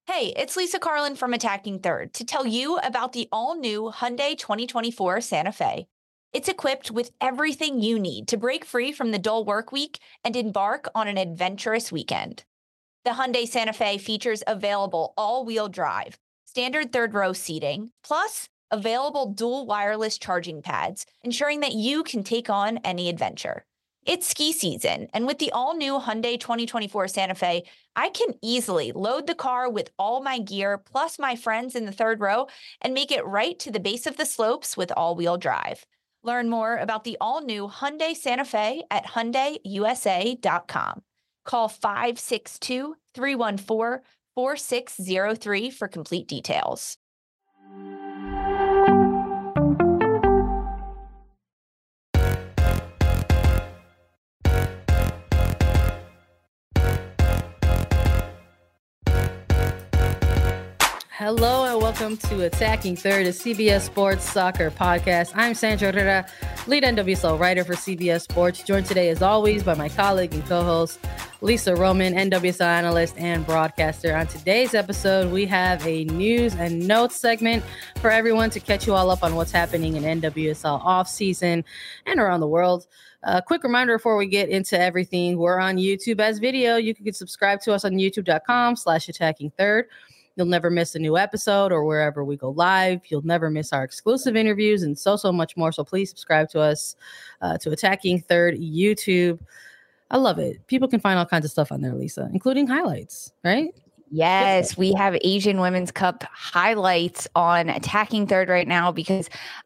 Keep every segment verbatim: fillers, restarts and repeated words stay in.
Hey, it's Lisa Carlin from Attacking Third to tell you about the all-new Hyundai twenty twenty-four Santa Fe. It's equipped with everything you need to break free from the dull work week and embark on an adventurous weekend. The Hyundai Santa Fe features available all-wheel drive, standard third-row seating, plus available dual wireless charging pads, ensuring that you can take on any adventure. It's ski season, and with the all-new Hyundai twenty twenty-four Santa Fe, I can easily load the car with all my gear plus my friends in the third row and make it right to the base of the slopes with all-wheel drive. Learn more about the all-new Hyundai Santa Fe at hyundai u s a dot com. Call five six two, three one four, four six zero three for complete details. Hello and welcome to Attacking Third, a C B S Sports Soccer podcast. I'm Sandra Herrera, lead N W S L writer for C B S Sports, joined today as always by my colleague and co-host Lisa Roman, N W S L analyst and broadcaster. On today's episode, we have a news and notes segment for everyone to catch you all up on what's happening in N W S L offseason and around the world. A uh, quick reminder before we get into everything, we're on YouTube as video. You can subscribe to us on youtube.com slash attacking third. You'll never miss a new episode or wherever we go live. You'll never miss our exclusive interviews and so, so much more. So please subscribe to us, uh, to Attacking Third YouTube. I love it. People can find all kinds of stuff on there, Lisa, including highlights, right? Yes, we have Asian Women's Cup highlights on Attacking Third right now because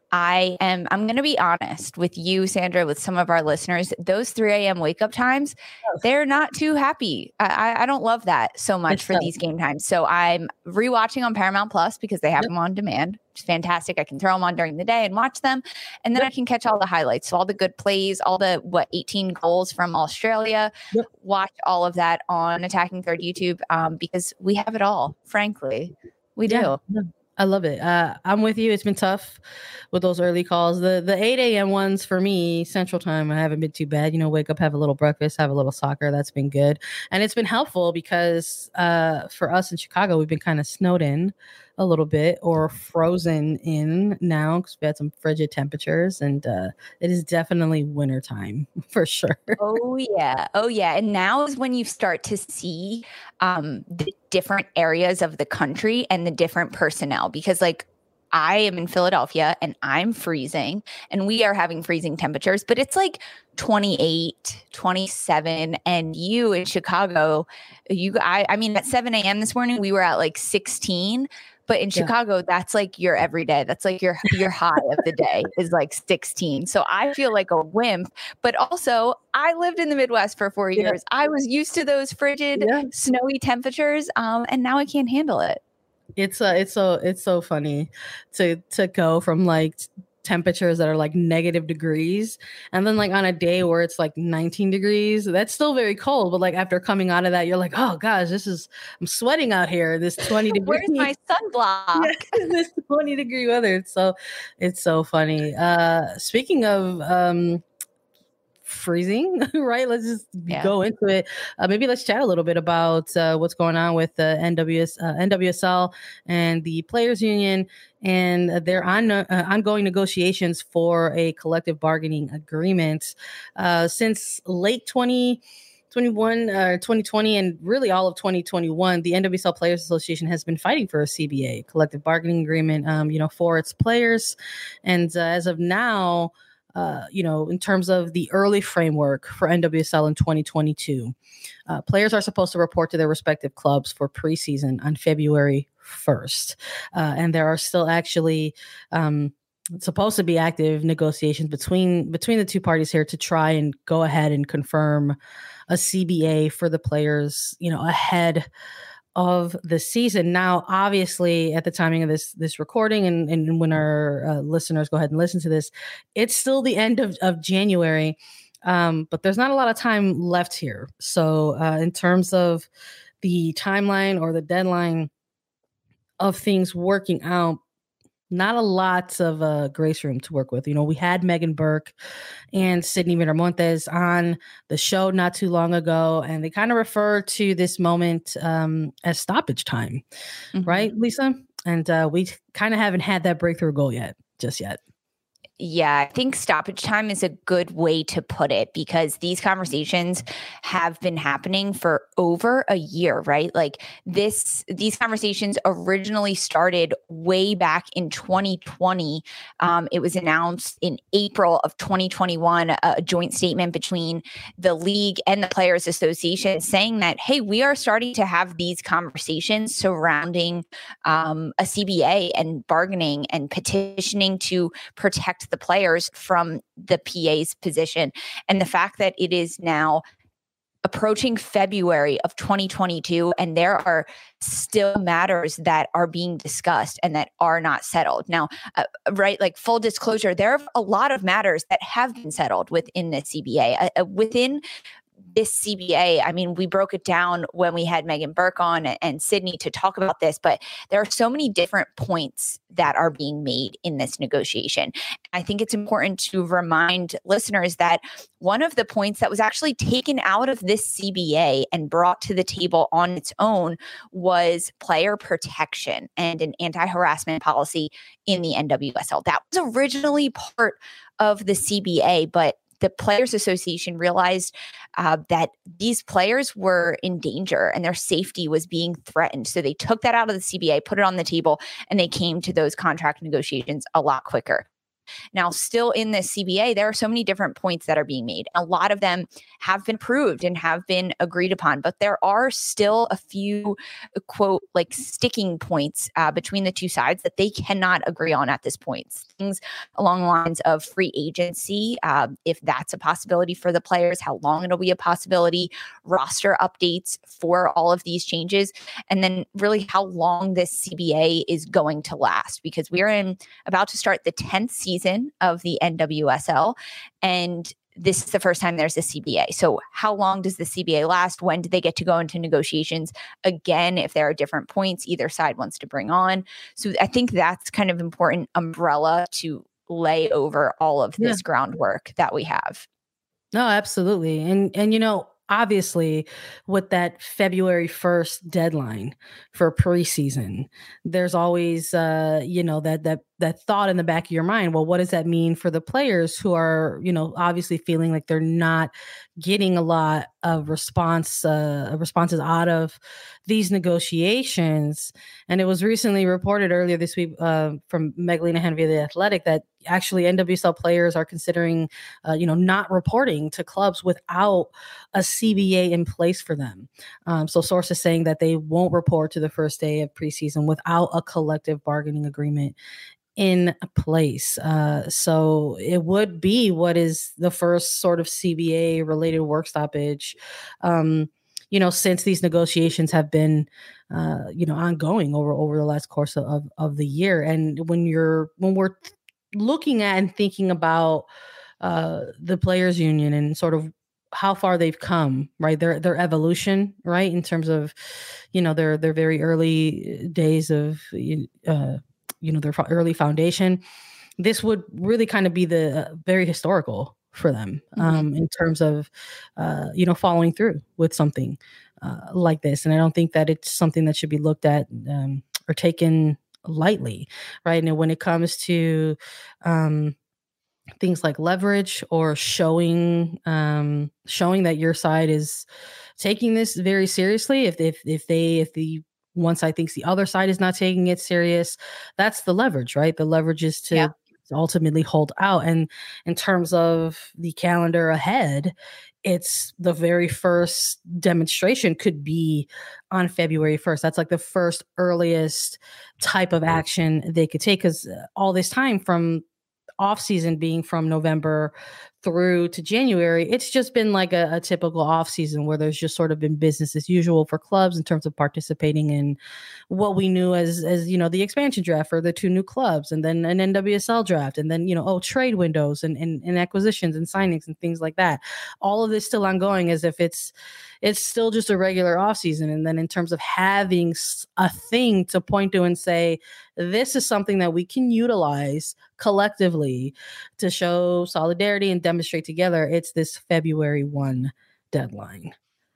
I am, I'm going to be honest with you, Sandra, with some of our listeners, those three a.m. wake up times, they're not too happy. I, I don't love that so much It's for tough. these game times. So I'm rewatching on Paramount Plus because they have Yep. them on demand. It's fantastic. I can throw them on during the day and watch them. And then Yep. I can catch all the highlights. So all the good plays, all the, what, eighteen goals from Australia. Yep. Watch all of that on Attacking Third YouTube um, because we have it all, frankly. We Yeah. do. I love it. Uh, I'm with you. It's been tough with those early calls. The the eight a.m. ones for me, Central Time, I haven't been too bad. You know, wake up, have a little breakfast, have a little soccer. That's been good. And it's been helpful because uh, for us in Chicago, we've been kind of snowed in a little bit or frozen in now because we had some frigid temperatures. And uh, it is definitely wintertime for sure. Oh, yeah. Oh, yeah. And now is when you start to see um, the different areas of the country and the different personnel because, like, I am in Philadelphia and I'm freezing and we are having freezing temperatures, but it's like twenty-eight, twenty-seven. And you in Chicago, you, I, I mean, at seven a.m. this morning, we were at like sixteen. But in Yeah. Chicago, that's like your everyday. That's like your your high of the day is like sixteen. So I feel like a wimp. But also, I lived in the Midwest for four Yeah. years. I was used to those frigid, Yeah. snowy temperatures, um, and now I can't handle it. It's uh, it's so it's so funny to to go from like t- temperatures that are like negative degrees and then like on a day where it's like nineteen degrees, that's still very cold, but like after coming out of that you're like, oh gosh, this is, I'm sweating out here, this twenty degree Where's my sunblock? yeah, this twenty degree weather. It's so it's so funny. Uh speaking of um freezing, right? Let's just Yeah. go into it. Uh, maybe let's chat a little bit about uh, what's going on with the N W S, uh, N W S L and the Players Union and their on, uh, ongoing negotiations for a collective bargaining agreement. Uh, since late twenty twenty-one, uh, twenty twenty, and really all of twenty twenty-one, the N W S L Players Association has been fighting for a C B A, collective bargaining agreement, um, you know, for its players. And uh, as of now, Uh, you know, in terms of the early framework for N W S L in twenty twenty-two, uh, players are supposed to report to their respective clubs for preseason on February first. Uh, and there are still actually um, supposed to be active negotiations between between the two parties here to try and go ahead and confirm a C B A for the players, you know, ahead of the season. Now, obviously, at the timing of this this recording, and, and when our uh, listeners go ahead and listen to this, it's still the end of, of January, um, but there's not a lot of time left here. So uh, in terms of the timeline or the deadline of things working out, not a lot of uh, grace room to work with. You know, we had Megan Burke and Sydney Miramontes on the show not too long ago, and they kind of refer to this moment um, as stoppage time, mm-hmm. right, Lisa? And uh, we kind of haven't had that breakthrough goal yet, just yet. Yeah, I think stoppage time is a good way to put it, because these conversations have been happening for over a year, right? Like this, these conversations originally started way back in twenty twenty. Um, it was announced in April of twenty twenty-one, a, a joint statement between the league and the Players Association saying that, hey, we are starting to have these conversations surrounding um, a C B A and bargaining and petitioning to protect the players from the P A's position. And the fact that it is now approaching February of twenty twenty-two, and there are still matters that are being discussed and that are not settled. Now, uh, right, like full disclosure, there are a lot of matters that have been settled within the C B A. Uh, within this C B A, I mean, we broke it down when we had Megan Burke on and Sydney to talk about this, but there are so many different points that are being made in this negotiation. I think it's important to remind listeners that one of the points that was actually taken out of this C B A and brought to the table on its own was player protection and an anti-harassment policy in the N W S L. That was originally part of the C B A, but the Players Association realized uh, that these players were in danger and their safety was being threatened. So they took that out of the C B A, put it on the table, and they came to those contract negotiations a lot quicker. Now, still in this C B A, there are so many different points that are being made. A lot of them have been approved and have been agreed upon, but there are still a few, quote, like sticking points uh, between the two sides that they cannot agree on at this point. Things along the lines of free agency, uh, if that's a possibility for the players, how long it'll be a possibility, roster updates for all of these changes, and then really how long this C B A is going to last, because we're in about to start the tenth season season of the N W S L, and this is the first time there's a C B A. So how long does the C B A last? When do they get to go into negotiations again if there are different points either side wants to bring on? So I think that's kind of important umbrella to lay over all of this yeah. groundwork that we have. No, absolutely. And and you know, obviously, with that February first deadline for preseason, there's always, uh, you know, that that that thought in the back of your mind. Well, what does that mean for the players who are, you know, obviously feeling like they're not getting a lot of response, uh, responses out of these negotiations? And it was recently reported earlier this week uh, from Magdalena Henry of The Athletic that actually N W S L players are considering, uh, you know, not reporting to clubs without a C B A in place for them. Um, so sources saying that they won't report to the first day of preseason without a collective bargaining agreement in place. Uh, so it would be what is the first sort of C B A related work stoppage, um, you know, since these negotiations have been, uh, you know, ongoing over, over the last course of, of the year. And when you're, when we're looking at and thinking about uh, the players union and sort of how far they've come, right? Their their evolution, right, in terms of, you know, their their very early days of, uh, you know, their early foundation. This would really kind of be the uh, very historical for them um, mm-hmm. in terms of, uh, you know, following through with something uh, like this. And I don't think that it's something that should be looked at um, or taken lightly, right? And when it comes to um, things like leverage or showing um, showing that your side is taking this very seriously, if if if they if the one side thinks the other side is not taking it serious, that's the leverage, right? The leverage is to yeah. ultimately hold out. And in terms of the calendar ahead, it's the very first demonstration could be on February first. That's like the first earliest type of action they could take, because all this time from off season being from November through to January, it's just been like a, a typical off season where there's just sort of been business as usual for clubs in terms of participating in what we knew as, as, you know, the expansion draft for the two new clubs, and then an N W S L draft, and then, you know, oh, trade windows and, and, and acquisitions and signings and things like that. All of this still ongoing as if it's, it's still just a regular off season. And then in terms of having a thing to point to and say, this is something that we can utilize collectively to show solidarity and demonstrate together, it's this February first deadline.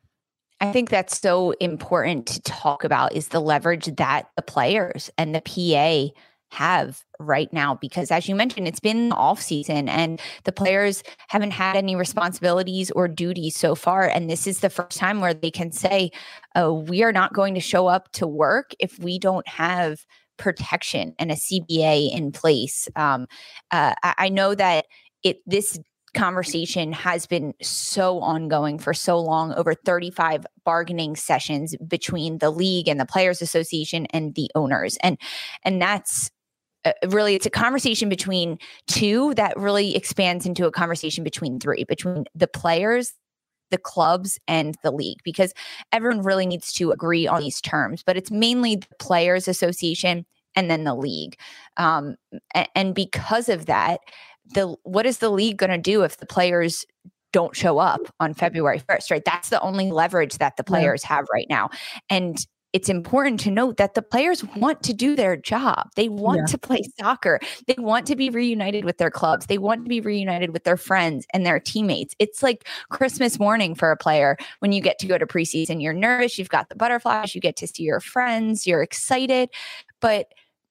I think that's so important to talk about, is the leverage that the players and the P A have right now, because as you mentioned, it's been off season and the players haven't had any responsibilities or duties so far. And this is the first time where they can say, oh, we are not going to show up to work if we don't have protection and a C B A in place. Um, uh, I, I know that it this conversation has been so ongoing for so long, over thirty-five bargaining sessions between the league and the Players Association and the owners. And, and that's uh, really, it's a conversation between two that really expands into a conversation between three, between the players, the clubs, and the league, because everyone really needs to agree on these terms, but it's mainly the Players Association and then the league. Um, and, and because of that, the what is the league going to do if the players don't show up on February first, right? That's the only leverage that the players yeah. have right now. And it's important to note that the players want to do their job. They want yeah. to play soccer. They want to be reunited with their clubs. They want to be reunited with their friends and their teammates. It's like Christmas morning for a player when you get to go to preseason. You're nervous. You've got the butterflies. You get to see your friends. You're excited. But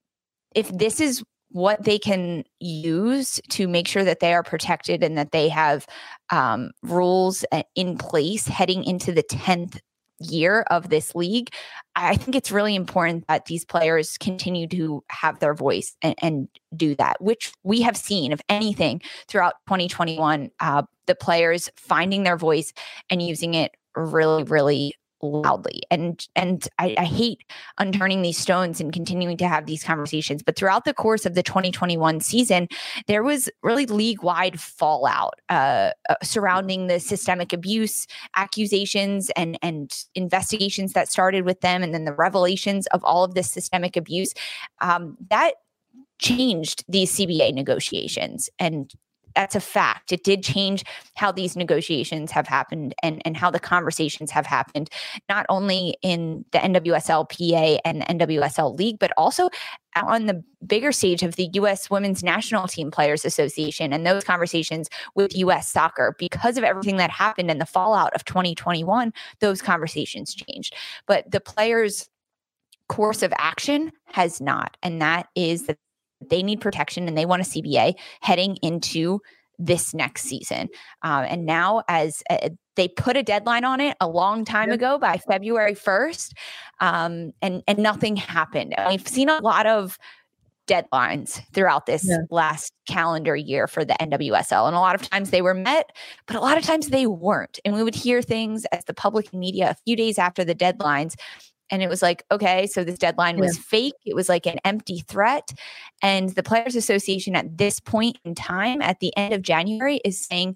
if this is what they can use to make sure that they are protected and that they have um, rules in place heading into the tenth year of this league, I think it's really important that these players continue to have their voice and, and do that, which we have seen, if anything, throughout twenty twenty-one, uh, the players finding their voice and using it really, really loudly. And and I, I hate unturning these stones and continuing to have these conversations. But throughout the course of the twenty twenty-one season, there was really league-wide fallout uh, uh, surrounding the systemic abuse accusations and, and investigations that started with them, and then the revelations of all of this systemic abuse. Um, that changed these C B A negotiations. And that's a fact. It did change how these negotiations have happened and, and how the conversations have happened, not only in the N W S L P A and N W S L League, but also on the bigger stage of the U S Women's National Team Players Association and those conversations with U S Soccer. Because of everything that happened and the fallout of twenty twenty-one, those conversations changed. But the players' course of action has not. And that is that they need protection and they want a C B A heading into this next season. Um, and now as uh, they put a deadline on it a long time yep. ago by February first, um, and, and nothing happened. And we've seen a lot of deadlines throughout this yeah. last calendar year for the N W S L. And a lot of times they were met, but a lot of times they weren't. And we would hear things as the public media a few days after the deadlines. And it was like, okay, so this deadline was yeah. fake. It was like an empty threat. And the Players Association at this point in time, at the end of January, is saying,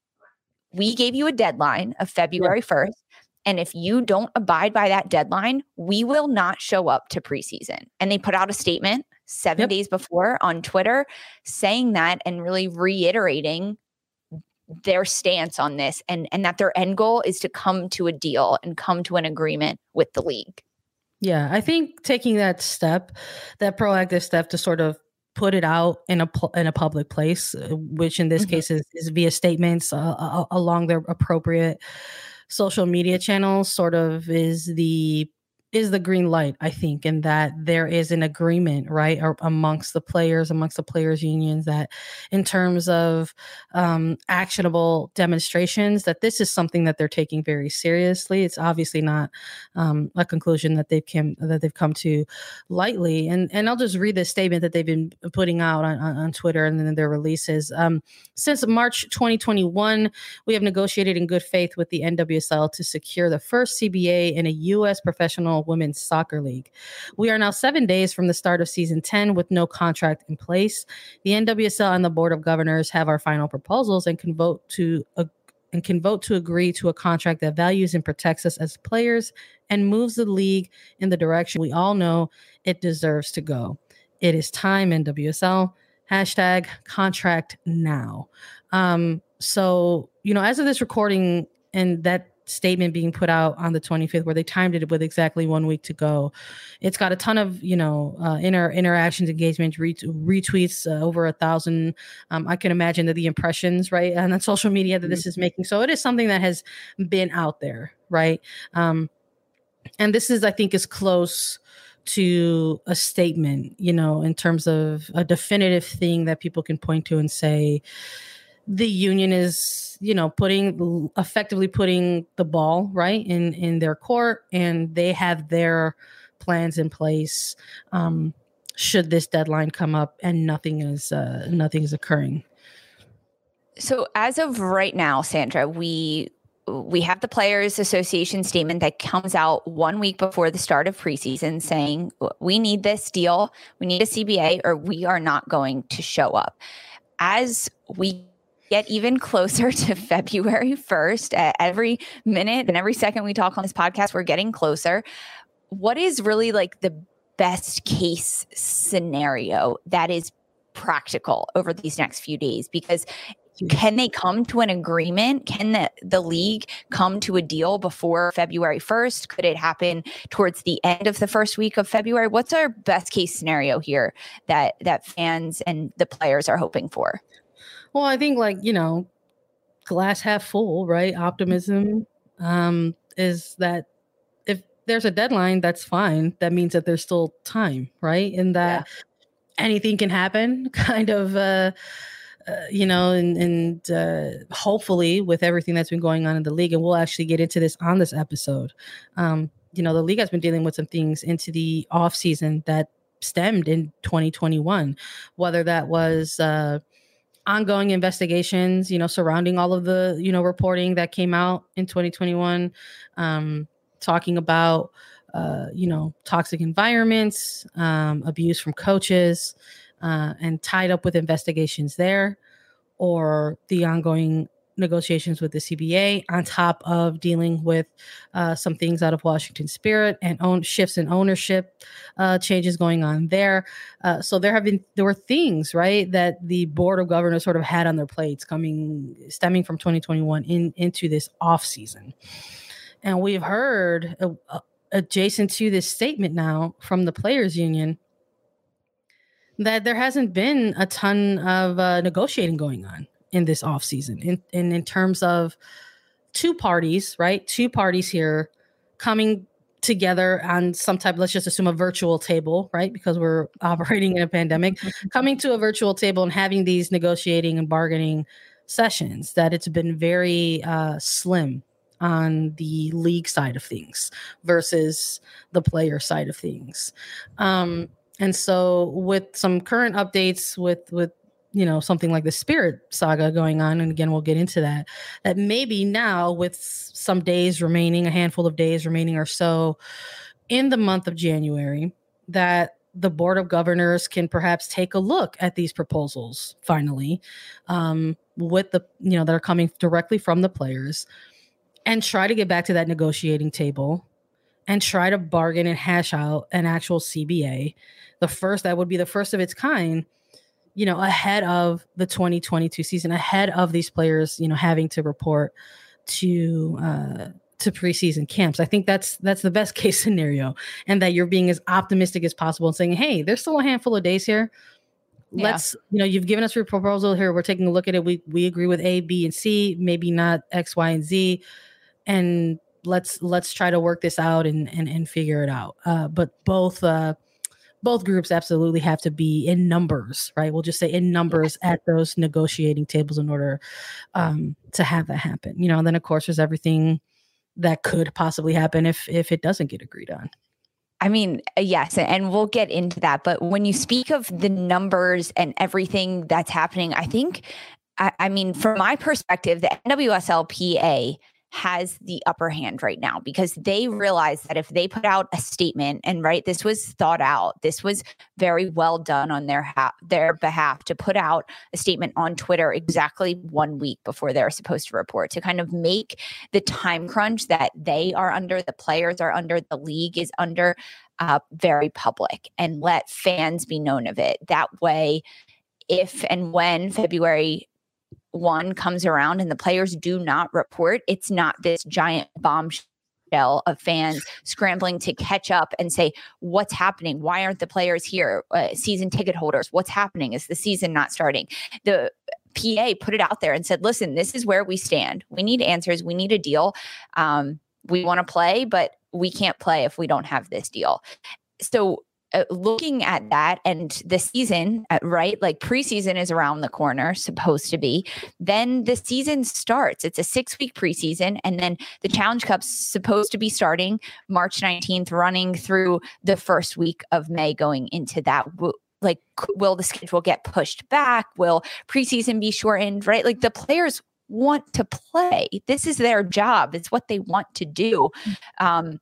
we gave you a deadline of February first. And if you don't abide by that deadline, we will not show up to preseason. And they put out a statement seven yep. days before on Twitter saying that and really reiterating their stance on this, and, and that their end goal is to come to a deal and come to an agreement with the league. Yeah, I think taking that step, that proactive step to sort of put it out in a in a public place, which in this mm-hmm. case is, is via statements uh, along their appropriate social media channels, sort of is the is the green light, I think, and that there is an agreement, right, or amongst the players, amongst the players' unions, that in terms of um, actionable demonstrations, that this is something that they're taking very seriously. It's obviously not um, a conclusion that they've come that they've come to lightly. And and I'll just read this statement that they've been putting out on, on, on Twitter and then their releases. Um, Since March twenty twenty-one, we have negotiated in good faith with the N W S L to secure the first C B A in a U S professional Professional Women's Soccer League. We are now seven days from the start of season ten with no contract in place. The N W S L and the Board of Governors have our final proposals and can vote to uh, and can vote to agree to a contract that values and protects us as players and moves the league in the direction we all know it deserves to go. It is time, N W S L. Hashtag contract now. Um, so, you know, as of this recording and that statement being put out on the twenty-fifth, where they timed it with exactly one week to go, it's got a ton of, you know, uh, inter interactions, engagement, ret retweets, uh, over a thousand. Um, I can imagine that the impressions, right, and on social media that this is making. So it is something that has been out there, right? Um, and this is, I think, is close to a statement, you know, in terms of a definitive thing that people can point to and say, the union is, you know, putting effectively putting the ball right in in their court, and they have their plans in place um should this deadline come up and nothing is uh nothing is occurring. So as of right now, Sandra, we we have the Players Association statement that comes out one week before the start of preseason saying we need this deal, we need a C B A, or we are not going to show up. As we get even closer to February first, uh, every minute and every second we talk on this podcast, we're getting closer. What is really like the best case scenario that is practical over these next few days? Because can they come to an agreement? Can the, the league come to a deal before February first? Could it happen towards the end of the first week of February? What's our best case scenario here that that fans and the players are hoping for? Well, I think, like, you know, glass half full, right? Optimism um, is that if there's a deadline, that's fine. That means that there's still time, right? And that yeah. anything can happen, kind of, uh, uh, you know, and, and uh, hopefully with everything that's been going on in the league, and we'll actually get into this on this episode. Um, you know, the league has been dealing with some things into the off season that stemmed in twenty twenty-one, whether that was uh, ongoing investigations, you know, surrounding all of the, you know, reporting that came out in twenty twenty-one, um, talking about, uh, you know, toxic environments, um, abuse from coaches, uh, and tied up with investigations there, or the ongoing negotiations with the C B A, on top of dealing with uh, some things out of Washington Spirit and own shifts in ownership uh, changes going on there. Uh, so there have been there were things, right, that the Board of Governors sort of had on their plates coming stemming from twenty twenty-one in into this off season, and we've heard uh, uh, adjacent to this statement now from the Players Union that there hasn't been a ton of uh, negotiating going on in this off season, in, in in terms of two parties, right? Two parties here coming together on some type, let's just assume a virtual table, right? Because we're operating in a pandemic, coming to a virtual table and having these negotiating and bargaining sessions, that it's been very uh, slim on the league side of things versus the player side of things. Um, and so with some current updates with, with, you know, something like the Spirit saga going on, and again, we'll get into that, that maybe now with some days remaining, a handful of days remaining or so in the month of January, that the Board of Governors can perhaps take a look at these proposals finally, um, with the, you know, that are coming directly from the players, and try to get back to that negotiating table and try to bargain and hash out an actual C B A. The first, that would be the first of its kind, you know, ahead of the twenty twenty-two season, ahead of these players, you know, having to report to uh, to preseason camps. I think that's that's the best case scenario, and that you're being as optimistic as possible and saying, hey, there's still a handful of days here. Yeah. Let's, you know, you've given us your proposal here. We're taking a look at it. We we agree with A, B, and C, maybe not X, Y, and Z, and let's let's try to work this out and and, and figure it out. Uh, but both. Uh, Both groups absolutely have to be in numbers, right? We'll just say in numbers at those negotiating tables in order um, to have that happen. You know, and then of course there's everything that could possibly happen if if it doesn't get agreed on. I mean, yes, and we'll get into that. But when you speak of the numbers and everything that's happening, I think, I, I mean, from my perspective, the N W S L P A has the upper hand right now because they realize that if they put out a statement and right, this was thought out, this was very well done on their ha- their behalf to put out a statement on Twitter exactly one week before they're supposed to report to kind of make the time crunch that they are under, the players are under, the league is under, uh, very public and let fans be known of it. That way, if and when February one comes around and the players do not report, it's not this giant bombshell of fans scrambling to catch up and say, what's happening? Why aren't the players here? Uh, season ticket holders, what's happening? Is the season not starting? The P A put it out there and said, listen, this is where we stand. We need answers. We need a deal. Um, we want to play, but we can't play if we don't have this deal. So Uh, looking at that and the season, uh, right? Like preseason is around the corner, supposed to be. Then the season starts. It's a six week preseason. And then the Challenge Cup's supposed to be starting March nineteenth, running through the first week of May, going into that. Like, will the schedule get pushed back? Will preseason be shortened, right? Like the players want to play. This is their job. It's what they want to do. Um,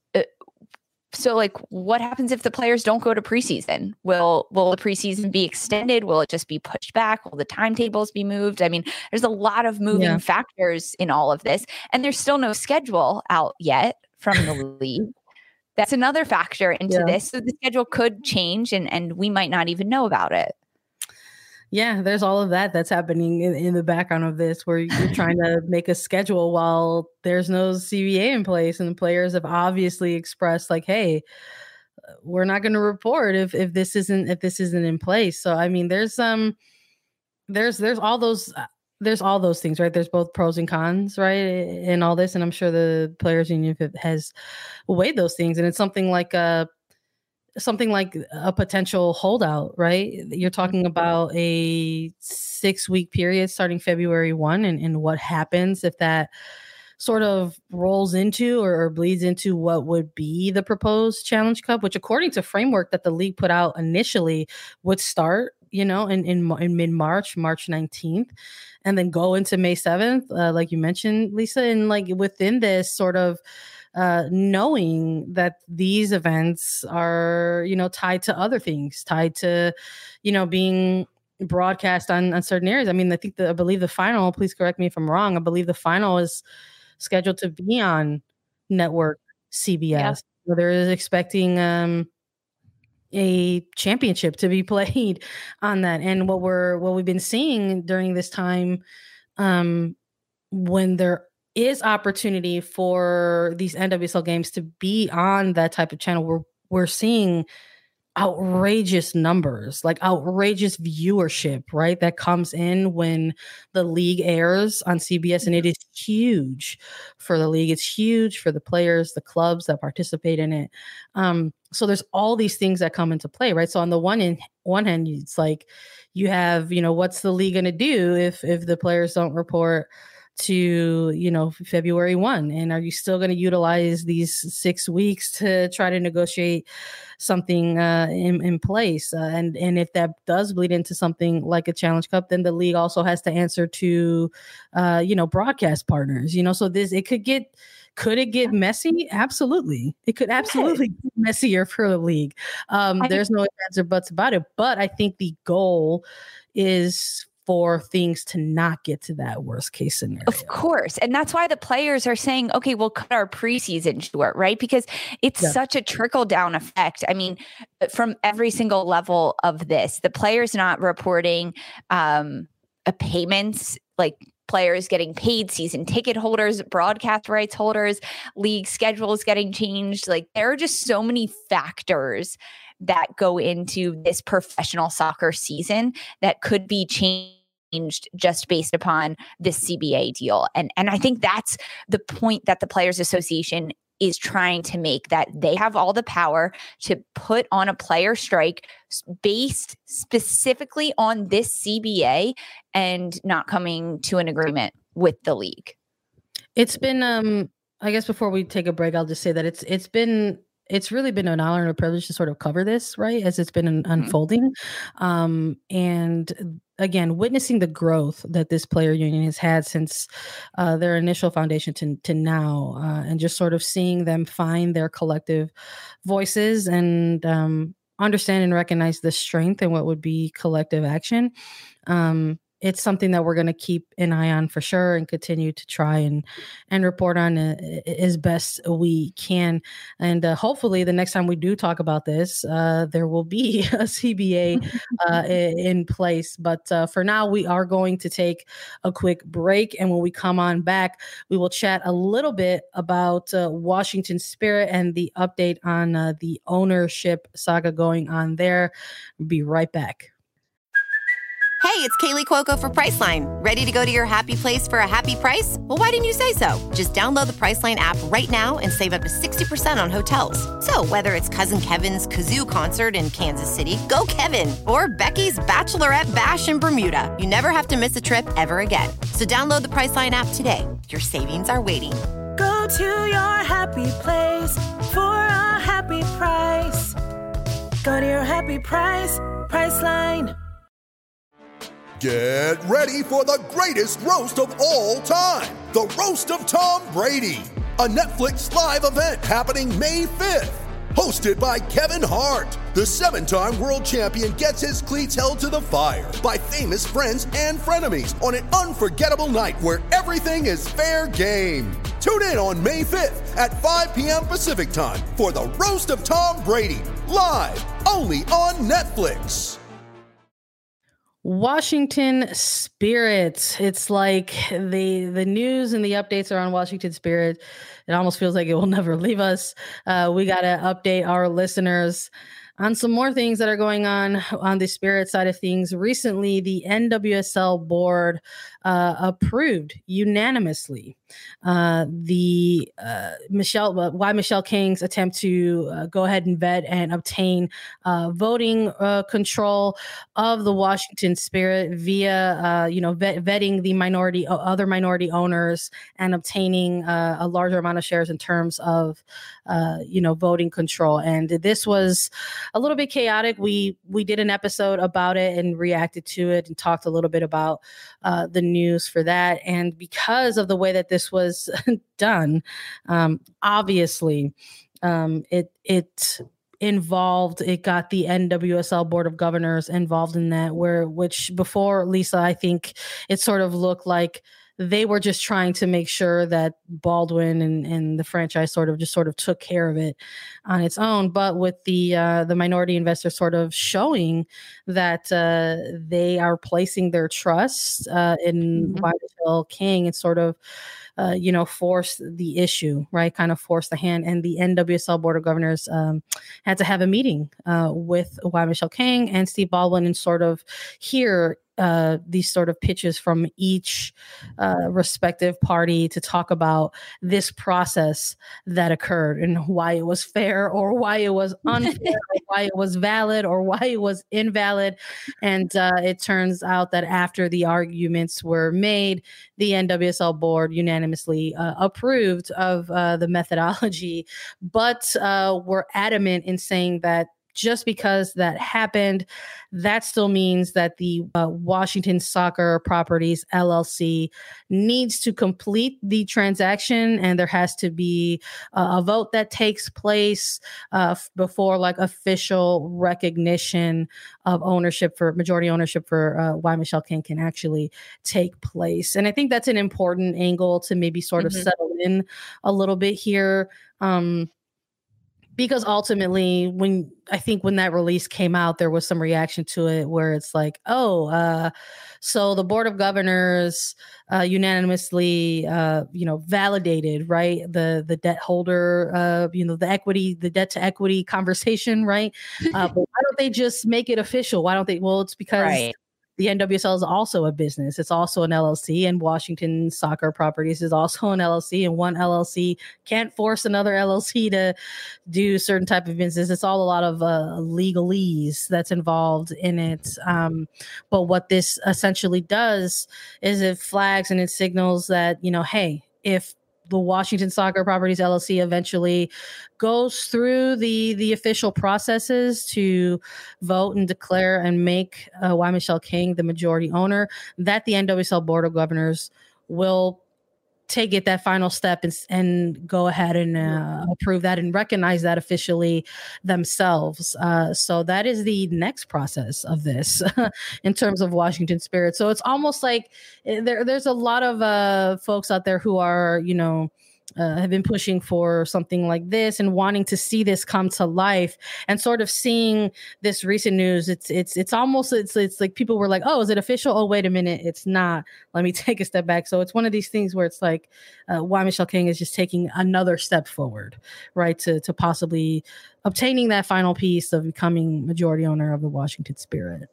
So like what happens if the players don't go to preseason? Will will the preseason be extended? Will it just be pushed back? Will the timetables be moved? I mean, there's a lot of moving yeah. factors in all of this. And there's still no schedule out yet from the league. That's another factor into yeah. this. So the schedule could change and, and we might not even know about it. Yeah, there's all of that that's happening in, in the background of this, where you're trying to make a schedule while there's no C B A in place, and the players have obviously expressed like, "Hey, we're not going to report if if this isn't if this isn't in place." So, I mean, there's um, there's there's all those uh, there's all those things, right? There's both pros and cons, right, in all this, and I'm sure the players' union has weighed those things, and it's something like a. something like a potential holdout, right? You're talking about a six week period starting February first and, and what happens if that sort of rolls into or, or bleeds into what would be the proposed Challenge Cup, which according to framework that the league put out initially would start, you know, in, in, in mid-March, March nineteenth, and then go into May seventh, uh, like you mentioned, Lisa, and like within this sort of Uh, knowing that these events are, you know, tied to other things, tied to, you know, being broadcast on, on certain areas. I mean, I think the, I believe the final, please correct me if I'm wrong, I believe the final is scheduled to be on network C B S. Yeah. So they're expecting um, a championship to be played on that. And what we're, what we've been seeing during this time, um, when there is opportunity for these N W S L games to be on that type of channel, we're we're seeing outrageous numbers, like outrageous viewership, right? That comes in when the league airs on C B S, and it is huge for the league. It's huge for the players, the clubs that participate in it. Um, so there's all these things that come into play, right? So on the one end, one hand, it's like you have, you know, what's the league going to do if if the players don't report to, you know, February first? And are you still going to utilize these six weeks to try to negotiate something uh, in, in place? Uh, and, and if that does bleed into something like a Challenge Cup, then the league also has to answer to, uh, you know, broadcast partners, you know, so this, it could get, could it get messy? Absolutely. It could absolutely get messier for the league. Um, there's no ifs or buts about it, but I think the goal is for things to not get to that worst case scenario. Of course. And that's why the players are saying, okay, we'll cut our preseason short, right? Because it's yeah. such a trickle down effect. I mean, from every single level of this, the players not reporting um, a payments, like players getting paid, season ticket holders, broadcast rights holders, league schedules getting changed. Like there are just so many factors that go into this professional soccer season that could be changed just based upon this C B A deal. And, and I think that's the point that the Players Association is trying to make, that they have all the power to put on a player strike based specifically on this C B A and not coming to an agreement with the league. It's been, um, I guess before we take a break, I'll just say that it's it's been it's really been an honor and a privilege to sort of cover this, right, as it's been un- unfolding. Um, and again, witnessing the growth that this player union has had since uh, their initial foundation to, to now, uh, and just sort of seeing them find their collective voices and um, understand and recognize the strength and what would be collective action. Um, it's something that we're going to keep an eye on for sure and continue to try and and report on uh, as best we can. And uh, hopefully the next time we do talk about this, uh, there will be a C B A uh, in place. But uh, for now, we are going to take a quick break. And when we come on back, we will chat a little bit about uh, Washington Spirit and the update on uh, the ownership saga going on there. We'll be right back. Hey, it's Kaylee Cuoco for Priceline. Ready to go to your happy place for a happy price? Well, why didn't you say so? Just download the Priceline app right now and save up to sixty percent on hotels. So whether it's Cousin Kevin's Kazoo Concert in Kansas City, go Kevin, or Becky's Bachelorette Bash in Bermuda, you never have to miss a trip ever again. So download the Priceline app today. Your savings are waiting. Go to your happy place for a happy price. Go to your happy price, Priceline. Get ready for the greatest roast of all time, the Roast of Tom Brady, a Netflix live event happening May fifth. Hosted by Kevin Hart, the seven-time world champion gets his cleats held to the fire by famous friends and frenemies on an unforgettable night where everything is fair game. Tune in on May fifth at five p.m. Pacific time for the Roast of Tom Brady, live only on Netflix. Washington Spirit. It's like the the news and the updates are on Washington Spirit. It almost feels like it will never leave us. Uh, we got to update our listeners on some more things that are going on on the Spirit side of things. Recently, the N W S L board uh, approved unanimously uh, the uh, Michelle, uh, why Michelle King's attempt to uh, go ahead and vet and obtain uh, voting uh, control of the Washington Spirit via, uh, you know, vet, vetting the minority, uh, other minority owners and obtaining uh, a larger amount of shares in terms of, uh, you know, voting control. And this was a little bit chaotic. We we did an episode about it and reacted to it and talked a little bit about uh, the news for that. And because of the way that this was done, um, obviously, um, it it involved. It got the N W S L Board of Governors involved in that. Where which before Lisa, I think it sort of looked like they were just trying to make sure that Baldwin and, and the franchise sort of just sort of took care of it on its own. But with the uh, the minority investors sort of showing that uh, they are placing their trust uh, in mm-hmm. Michelle King, and sort of uh, you know force the issue, right? Kind of force the hand. And the N W S L Board of Governors um, had to have a meeting uh, with Y. Michelle King and Steve Baldwin and sort of hear Uh, these sort of pitches from each uh, respective party to talk about this process that occurred and why it was fair or why it was unfair, or why it was valid or why it was invalid. And uh, it turns out that after the arguments were made, the N W S L board unanimously uh, approved of uh, the methodology, but uh, were adamant in saying that just because that happened, that still means that the uh, Washington Soccer Properties L L C needs to complete the transaction, and there has to be uh, a vote that takes place uh, f- before like official recognition of ownership for majority ownership for uh, Y. Michelle King can actually take place. And I think that's an important angle to maybe sort mm-hmm. of settle in a little bit here. Um, Because ultimately, when I think when that release came out, there was some reaction to it where it's like, oh, uh, so the Board of Governors uh, unanimously, uh, you know, validated, right, the the debt holder, uh, you know, the equity, the debt to equity conversation, right? Uh, but why don't they just make it official? Why don't they? Well, it's because right. the N W S L is also a business. It's also an L L C, and Washington Soccer Properties is also an L L C, and one L L C can't force another L L C to do certain type of business. It's all a lot of uh, legalese that's involved in it. Um, but what this essentially does is it flags and it signals that, you know, hey, if the Washington Soccer Properties L L C eventually goes through the the official processes to vote and declare and make uh, Y. Michelle King the majority owner, that the N W S L Board of Governors will take it that final step and, and go ahead and uh, approve that and recognize that officially themselves. Uh, so that is the next process of this in terms of Washington Spirit. So it's almost like there, there's a lot of uh, folks out there who are, you know, Uh, have been pushing for something like this and wanting to see this come to life, and sort of seeing this recent news. It's it's it's almost it's it's like people were like, oh, is it official? Oh, wait a minute, it's not. Let me take a step back. So it's one of these things where it's like uh, Y. Michelle King is just taking another step forward, right, to to possibly obtaining that final piece of becoming majority owner of the Washington Spirit.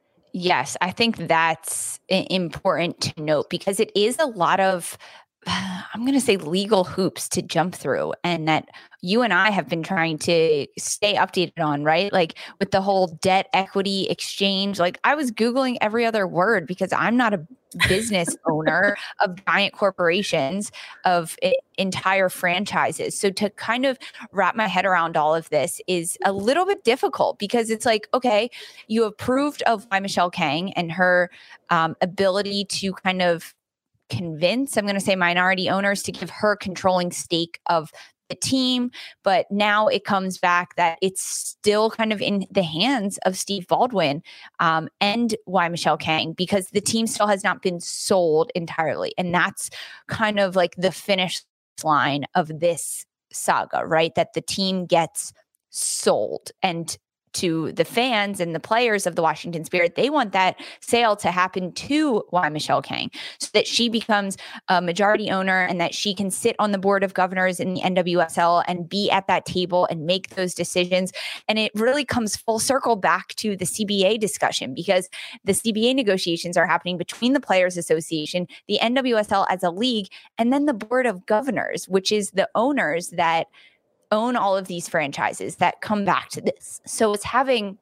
Yes, I think that's important to note, because it is a lot of, I'm going to say, legal hoops to jump through, and that you and I have been trying to stay updated on, right? Like with the whole debt equity exchange, like I was Googling every other word because I'm not a business owner of giant corporations, of I- entire franchises. So to kind of wrap my head around all of this is a little bit difficult, because it's like, okay, you approved of Y. Michelle King and her um, ability to kind of convince, I'm going to say, minority owners to give her controlling stake of the team. But now it comes back that it's still kind of in the hands of Steve Baldwin um, and Y. Michelle King, because the team still has not been sold entirely. And that's kind of like the finish line of this saga, right? That the team gets sold. And to the fans and the players of the Washington Spirit, they want that sale to happen to Y. Michelle King, so that she becomes a majority owner and that she can sit on the board of governors in the N W S L and be at that table and make those decisions. And it really comes full circle back to the C B A discussion, because the C B A negotiations are happening between the Players Association, the N W S L as a league, and then the board of governors, which is the owners that own all of these franchises that come back to this. So it's having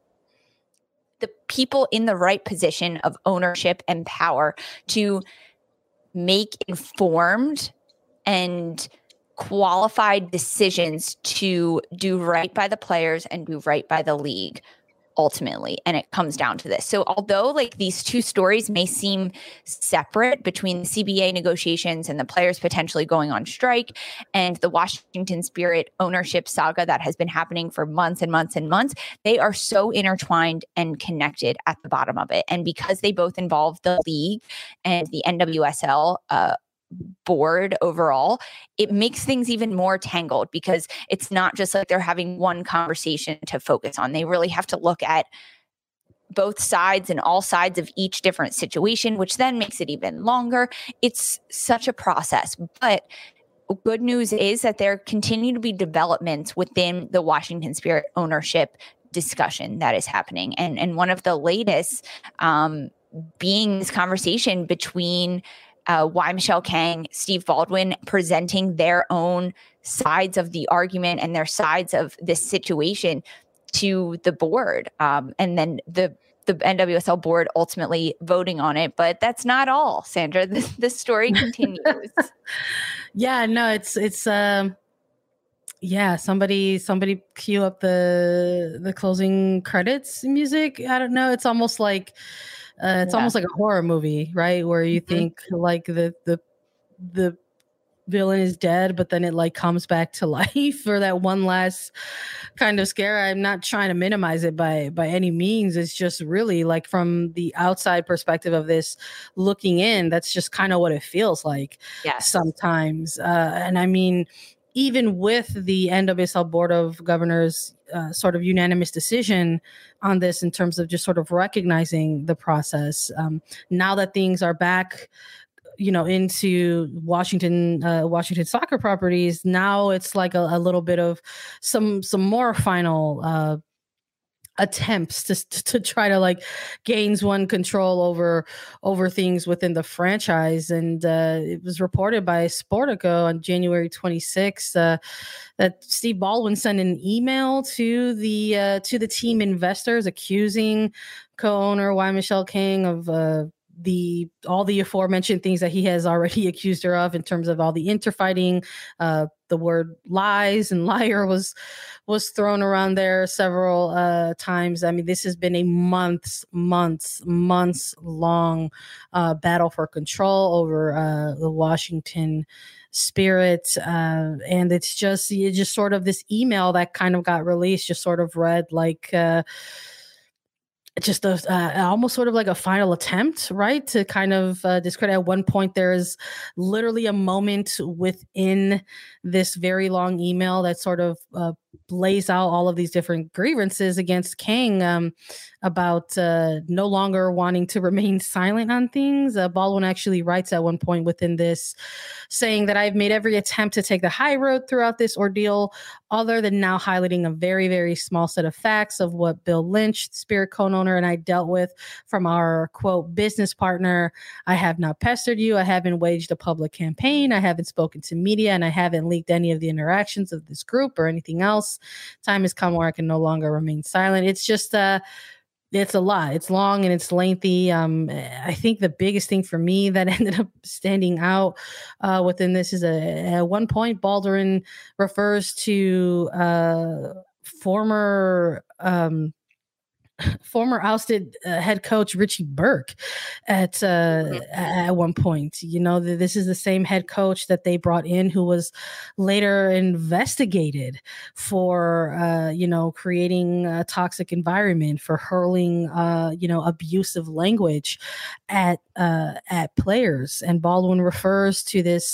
the people in the right position of ownership and power to make informed and qualified decisions to do right by the players and do right by the league ultimately. And it comes down to this. So although like these two stories may seem separate, between the C B A negotiations and the players potentially going on strike and the Washington Spirit ownership saga that has been happening for months and months and months, they are so intertwined and connected at the bottom of it. And because they both involve the league and the N W S L uh, board overall, it makes things even more tangled, because it's not just like they're having one conversation to focus on. They really have to look at both sides and all sides of each different situation, which then makes it even longer. It's such a process. But good news is that there continue to be developments within the Washington Spirit ownership discussion that is happening. And, and one of the latest um, being this conversation between Uh, Y. Michelle King, Steve Baldwin, presenting their own sides of the argument and their sides of this situation to the board. Um, and then the the N W S L board ultimately voting on it. But that's not all, Sandra. The, the story continues. Yeah, no, it's, it's, um, yeah, somebody, somebody cue up the, the closing credits music. I don't know. It's almost like, Uh, it's yeah. almost like a horror movie, right? Where you mm-hmm. think like the the the villain is dead, but then it like comes back to life for that one last kind of scare. I'm not trying to minimize it by by any means. It's just really like from the outside perspective of this looking in, that's just kind of what it feels like yes. sometimes. Uh, and I mean, even with the N W S L Board of Governors uh, sort of unanimous decision on this, in terms of just sort of recognizing the process, um, now that things are back, you know, into Washington, uh, Washington Soccer Properties, now it's like a, a little bit of some some more final uh, attempts to to try to like gain one control over over things within the franchise. And uh, it was reported by Sportico on January twenty-sixth uh, that Steve Baldwin sent an email to the uh, to the team investors accusing co-owner Y. Michelle King of uh, the all the aforementioned things that he has already accused her of in terms of all the interfighting. Uh, the word lies and liar was was thrown around there several uh, times. I mean, this has been a months, months, months long uh, battle for control over uh, the Washington Spirit. Uh, and it's just, it's just sort of this email that kind of got released, just sort of read like, uh, just a, uh, almost sort of like a final attempt, right? To kind of uh, discredit. At one point, there is literally a moment within this very long email that sort of uh, lays out all of these different grievances against Kang um, about uh, no longer wanting to remain silent on things. Uh, Baldwin actually writes at one point within this, saying that I've made every attempt to take the high road throughout this ordeal, other than now highlighting a very, very small set of facts of what Bill Lynch, Spirit co-owner, and I dealt with from our, quote, business partner. I have not pestered you. I haven't waged a public campaign. I haven't spoken to media, and I haven't leaked any of the interactions of this group or anything else. Time has come where I can no longer remain silent. It's just uh it's a lot. It's long and it's lengthy. Um, I think the biggest thing for me that ended up standing out uh, within this is a, at one point, Baldwin refers to uh, former um, former ousted uh, head coach Richie Burke at uh, at one point. You know, this is the same head coach that they brought in, who was later investigated for uh, you know, creating a toxic environment, for hurling uh, you know, abusive language at uh, at players. And Baldwin refers to this.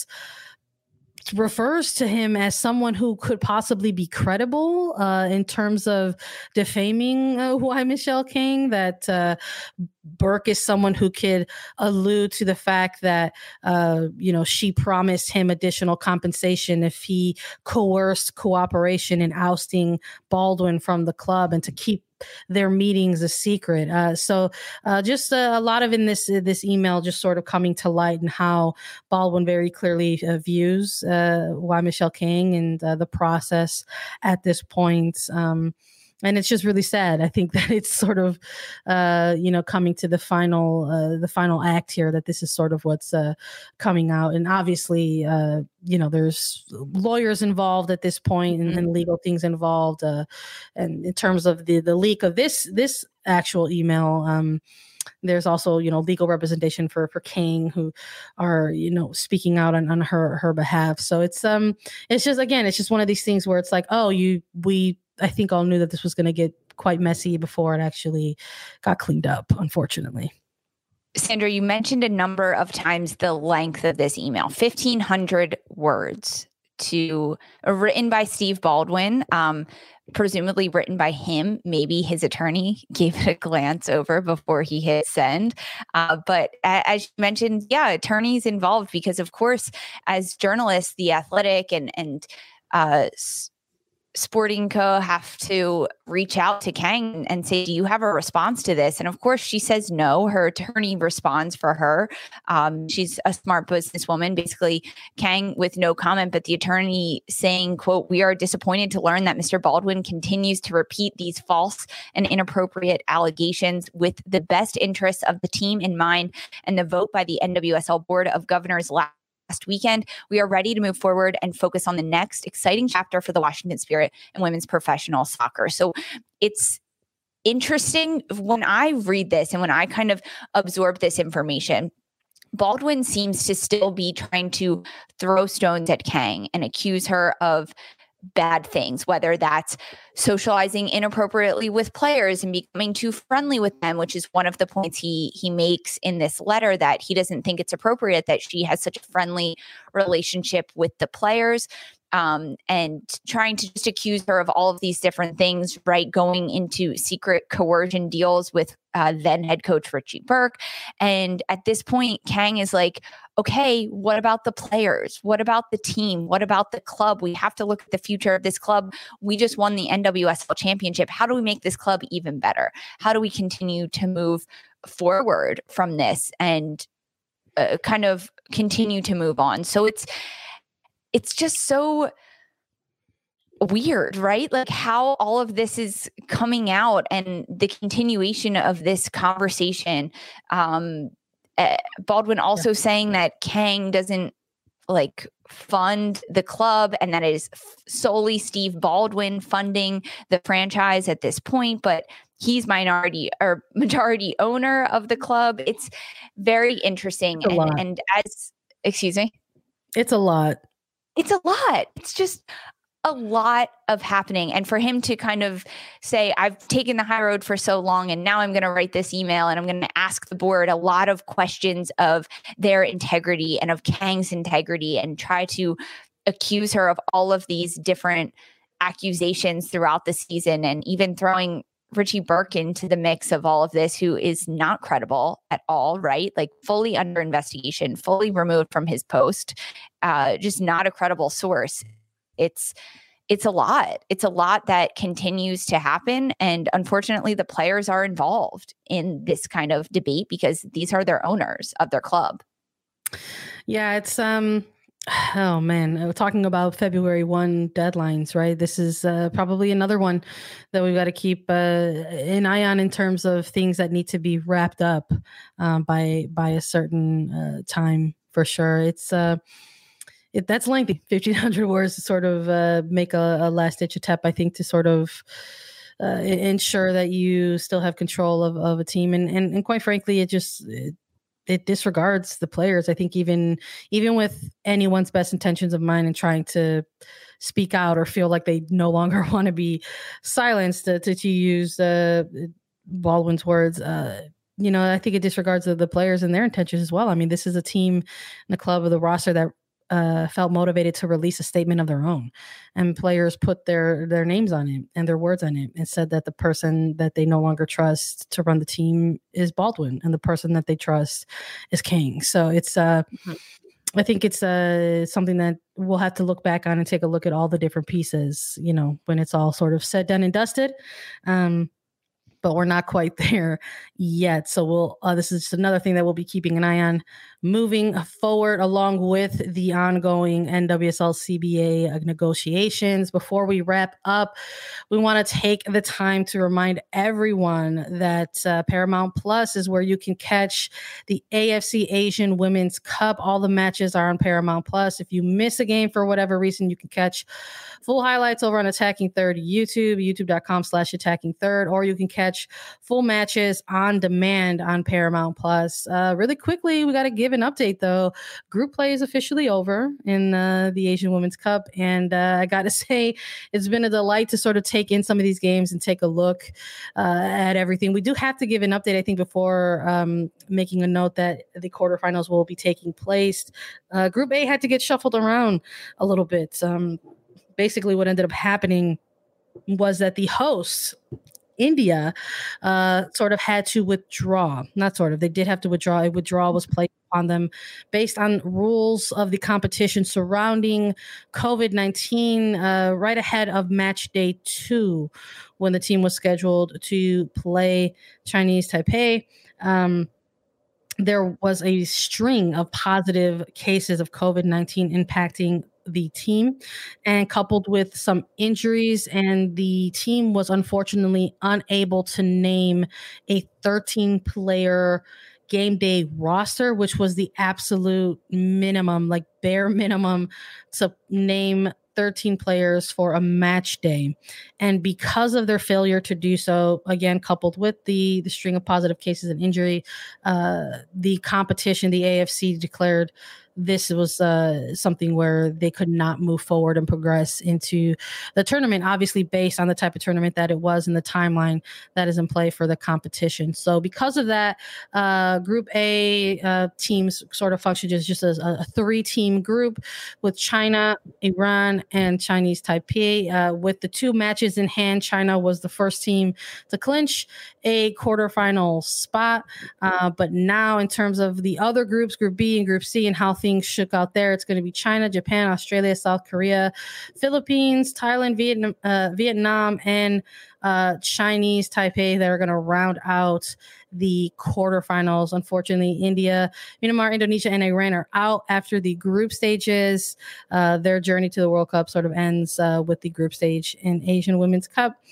refers to him as someone who could possibly be credible uh, in terms of defaming uh, Y. Michelle King, that uh, Burke is someone who could allude to the fact that, uh, you know, she promised him additional compensation if he coerced cooperation in ousting Baldwin from the club and to keep their meetings a secret. Uh, so uh, just uh, a lot of in this uh, this email just sort of coming to light, and how Baldwin very clearly uh, views uh, Y. Michelle King and uh, the process at this point. Um, and it's just really sad. I think that it's sort of, uh, you know, coming to the final, uh, the final act here, that this is sort of what's uh, coming out. And obviously, uh, you know, there's lawyers involved at this point, and, and legal things involved. Uh, and in terms of the, the leak of this, this actual email, um, there's also, you know, legal representation for, for King, who are, you know, speaking out on, on her, her behalf. So it's, um, it's just, again, it's just one of these things where it's like, oh, you, we, I think all knew that this was going to get quite messy before it actually got cleaned up, unfortunately. Sandra, you mentioned a number of times the length of this email, fifteen hundred words, to uh, written by Steve Baldwin, um, presumably written by him. Maybe his attorney gave it a glance over before he hit send. Uh, but a- as you mentioned, yeah, attorneys involved, because of course, as journalists, The Athletic and, and uh, s- Sporting Co. have to reach out to Kang and say, do you have a response to this? And of course, she says no. Her attorney responds for her. Um, she's a smart businesswoman. Basically, Kang with no comment, but the attorney saying, quote, we are disappointed to learn that Mister Baldwin continues to repeat these false and inappropriate allegations with the best interests of the team in mind, and the vote by the N W S L Board of Governors last Last weekend, we are ready to move forward and focus on the next exciting chapter for the Washington Spirit and women's professional soccer. So it's interesting when I read this and when I kind of absorb this information. Baldwin seems to still be trying to throw stones at Kang and accuse her of bad things, whether that's socializing inappropriately with players and becoming too friendly with them, which is one of the points he he makes in this letter, that he doesn't think it's appropriate that she has such a friendly relationship with the players, um, and trying to just accuse her of all of these different things, right? Going into secret coercion deals with uh, then head coach Richie Burke. And at this point, Kang is like, okay, what about the players? What about the team? What about the club? We have to look at the future of this club. We just won the N W S L championship. How do we make this club even better? How do we continue to move forward from this and uh, kind of continue to move on? So it's, it's just so weird, right? Like how all of this is coming out and the continuation of this conversation. Um, Uh, Baldwin also yeah. saying that Kang doesn't like fund the club and that it is solely Steve Baldwin funding the franchise at this point, but he's minority or majority owner of the club. It's very interesting. And, and as, excuse me, it's a lot. It's a lot. It's just a lot of happening. And for him to kind of say, I've taken the high road for so long, and now I'm going to write this email and I'm going to ask the board a lot of questions of their integrity and of Kang's integrity, and try to accuse her of all of these different accusations throughout the season, and even throwing Richie Burke into the mix of all of this, who is not credible at all, right? Like fully under investigation, fully removed from his post, uh, just not a credible source. It's it's a lot. It's a lot that continues to happen. And unfortunately, the players are involved in this kind of debate because these are their owners of their club. Yeah, it's um oh man, we're talking about February first deadlines, right? This is uh, probably another one that we've got to keep uh, an eye on in terms of things that need to be wrapped up um, by by a certain uh, time for sure. It's uh It, that's lengthy. fifteen hundred words to sort of uh, make a, a last-ditch attempt, I think, to sort of uh, ensure that you still have control of, of a team. And, and and quite frankly, it just it, it disregards the players. I think even even with anyone's best intentions of mind and trying to speak out or feel like they no longer want to be silenced, to, to, to use uh, Baldwin's words, uh, you know, I think it disregards the, the players and their intentions as well. I mean, this is a team in the club of the roster that Uh, felt motivated to release a statement of their own, and players put their their names on it and their words on it, and said that the person that they no longer trust to run the team is Baldwin, and the person that they trust is Kang. So it's uh mm-hmm. I think it's uh something that we'll have to look back on and take a look at all the different pieces, you know, when it's all sort of said, done, and dusted. Um, but we're not quite there yet. So we'll, uh, this is just another thing that we'll be keeping an eye on moving forward, along with the ongoing N W S L C B A negotiations. Before we wrap up, we want to take the time to remind everyone that uh, Paramount Plus is where you can catch the A F C Asian Women's Cup. All the matches are on Paramount Plus. If you miss a game for whatever reason, you can catch full highlights over on Attacking Third YouTube, youtube.com slash attacking third, or you can catch full matches on demand on Paramount Plus. Uh, really quickly, we got to give an update though. Group play is officially over in uh, the Asian Women's Cup, and uh, I got to say, it's been a delight to sort of take in some of these games and take a look uh, at everything. We do have to give an update, I think, before um, making a note that the quarterfinals will be taking place. Uh, Group A had to get shuffled around a little bit. Um, basically, what ended up happening was that the hosts, India, uh, sort of had to withdraw. Not sort of. They did have to withdraw. A withdrawal was placed on them based on rules of the competition surrounding COVID nineteen uh, right ahead of match day two, when the team was scheduled to play Chinese Taipei. Um, there was a string of positive cases of COVID nineteen impacting the team, and coupled with some injuries, and the team was unfortunately unable to name a thirteen player game day roster, which was the absolute minimum, like bare minimum, to name thirteen players for a match day. And because of their failure to do so, again, coupled with the, the string of positive cases and injury, uh, the competition, the A F C declared this was uh, something where they could not move forward and progress into the tournament, obviously based on the type of tournament that it was and the timeline that is in play for the competition. So because of that, uh, Group A uh, teams sort of functioned as just a, a three-team group with China, Iran, and Chinese Taipei. Uh, with the two matches in hand, China was the first team to clinch a quarterfinal spot. Uh, but now in terms of the other groups, Group B and Group C, and how things shook out there, it's going to be China, Japan, Australia, South Korea, Philippines, Thailand, Vietnam, uh, Vietnam, and uh, Chinese Taipei that are going to round out the quarterfinals. Unfortunately, India, Myanmar, Indonesia, and Iran are out after the group stages. Uh, their journey to the World Cup sort of ends uh, with the group stage in Asian Women's Cup.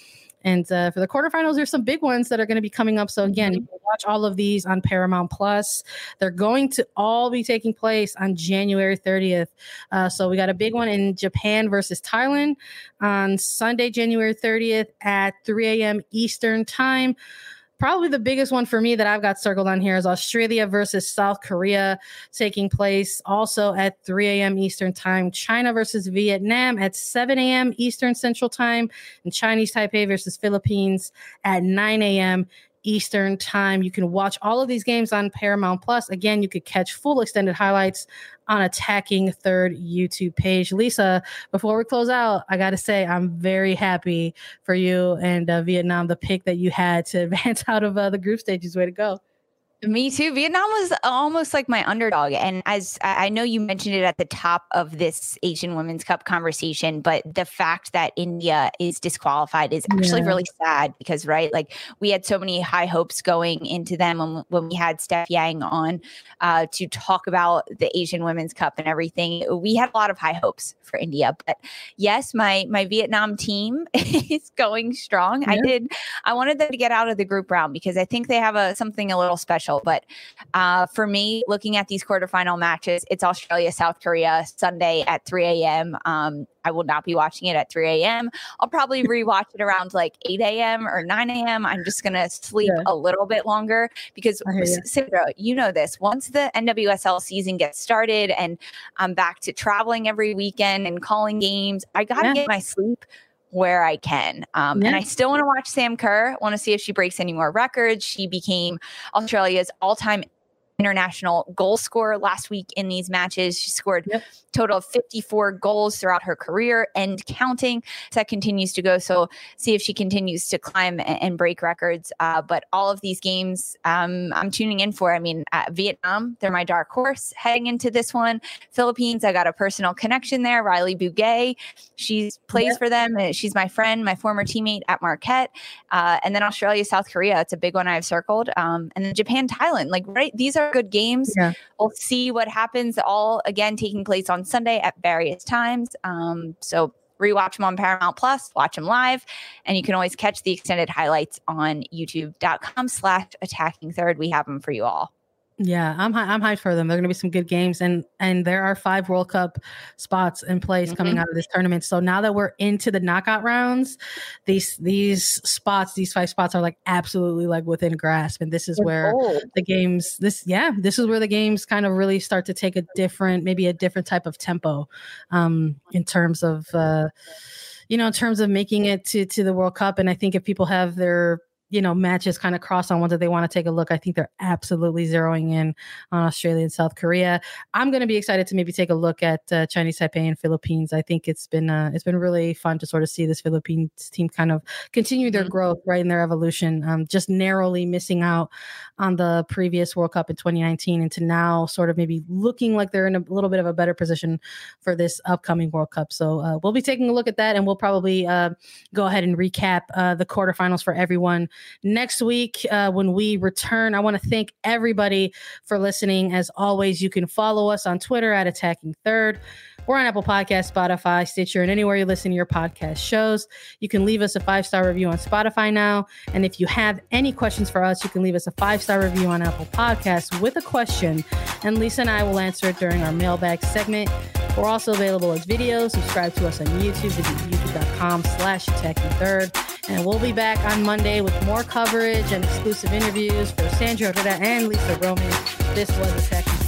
And uh, for the quarterfinals, there's some big ones that are going to be coming up. So again, mm-hmm. you can watch all of these on Paramount Plus. They're going to all be taking place on January thirtieth. Uh, so we got a big one in Japan versus Thailand on Sunday, January thirtieth at three a.m. Eastern time. Probably the biggest one for me that I've got circled on here is Australia versus South Korea, taking place also at three a.m. Eastern time. China versus Vietnam at seven a.m. Eastern Central Time, and Chinese Taipei versus Philippines at nine a.m. Eastern time. You can watch all of these games on Paramount Plus. Again, you could catch full extended highlights on Attacking Third YouTube page. Lisa, before we close out, I got to say I'm very happy for you and uh, Vietnam, the pick that you had to advance out of uh, the group stages. Way to go. Me too. Vietnam was almost like my underdog. And as I know you mentioned it at the top of this Asian Women's Cup conversation, but the fact that India is disqualified is actually yeah. really sad because, right, like we had so many high hopes going into them when, when we had Steph Yang on uh, to talk about the Asian Women's Cup and everything. We had a lot of high hopes for India. But yes, my my Vietnam team is going strong. Yeah. I did. I wanted them to get out of the group round because I think they have a something a little special. But uh, for me, looking at these quarterfinal matches, it's Australia, South Korea, Sunday at three a.m. Um, I will not be watching it at three a.m. I'll probably rewatch it around like eight a.m. or nine a.m. I'm just going to sleep yeah. a little bit longer because, Sandra, you know this. Once the N W S L season gets started and I'm back to traveling every weekend and calling games, I got to yeah. get my sleep where I can. Um, yeah. And I still want to watch Sam Kerr, want to see if she breaks any more records. She became Australia's all-time international goal scorer last week in these matches. She scored yep. a total of fifty-four goals throughout her career and counting. So that continues to go. So see if she continues to climb and, and break records. Uh, but all of these games um, I'm tuning in for. I mean, uh, Vietnam, they're my dark horse heading into this one. Philippines, I got a personal connection there. Riley Bugay, she plays yep. for them. She's my friend, my former teammate at Marquette. Uh, and then Australia, South Korea, it's a big one I've circled. Um, and then Japan, Thailand, like, right, these are good games. Yeah. We'll see what happens, all again taking place on Sunday at various times. Um, so rewatch them on Paramount Plus, watch them live, and you can always catch the extended highlights on youtube.com slash attacking third. We have them for you all. Yeah, I'm I'm hyped for them. They're going to be some good games, and and there are five World Cup spots in place mm-hmm. coming out of this tournament. So now that we're into the knockout rounds, these these spots, these five spots are like absolutely like within grasp. And this is They're where cool. the games, this yeah, this is where the games kind of really start to take a different, maybe a different type of tempo, um, in terms of, uh, you know, in terms of making it to to the World Cup. And I think if people have their you know, matches kind of cross on ones that they want to take a look, I think they're absolutely zeroing in on Australia and South Korea. I'm going to be excited to maybe take a look at uh, Chinese Taipei and Philippines. I think it's been uh, it's been really fun to sort of see this Philippines team kind of continue their mm-hmm. growth, right, in their evolution, um, just narrowly missing out on the previous World Cup in twenty nineteen, and to now sort of maybe looking like they're in a little bit of a better position for this upcoming World Cup. So uh, we'll be taking a look at that, and we'll probably uh, go ahead and recap uh, the quarterfinals for everyone next week uh, when we return. I want to thank everybody for listening. As always, you can follow us on Twitter at Attacking Third. We're on Apple Podcasts, Spotify, Stitcher, and anywhere you listen to your podcast shows. You can leave us a five-star review on Spotify now. And if you have any questions for us, you can leave us a five-star review on Apple Podcasts with a question, and Lisa and I will answer it during our mailbag segment. We're also available as videos. Subscribe to us on YouTube, youtube.com slash attacking third. And we'll be back on Monday with more coverage and exclusive interviews for Sandra Herrera and Lisa Roman. This was Attacking Third.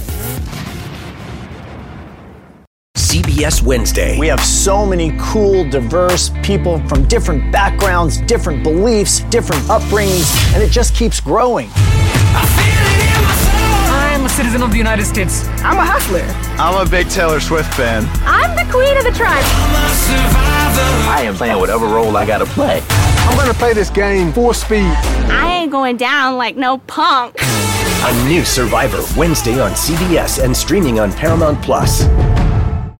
C B S Wednesday. We have so many cool, diverse people from different backgrounds, different beliefs, different upbringings, and it just keeps growing. I'm a citizen of the United States. I'm a hustler. I'm a big Taylor Swift fan. I'm the queen of the tribe. I am playing whatever role I gotta play. I'm gonna play this game full speed. I ain't going down like no punk. A new Survivor Wednesday on C B S and streaming on Paramount Plus.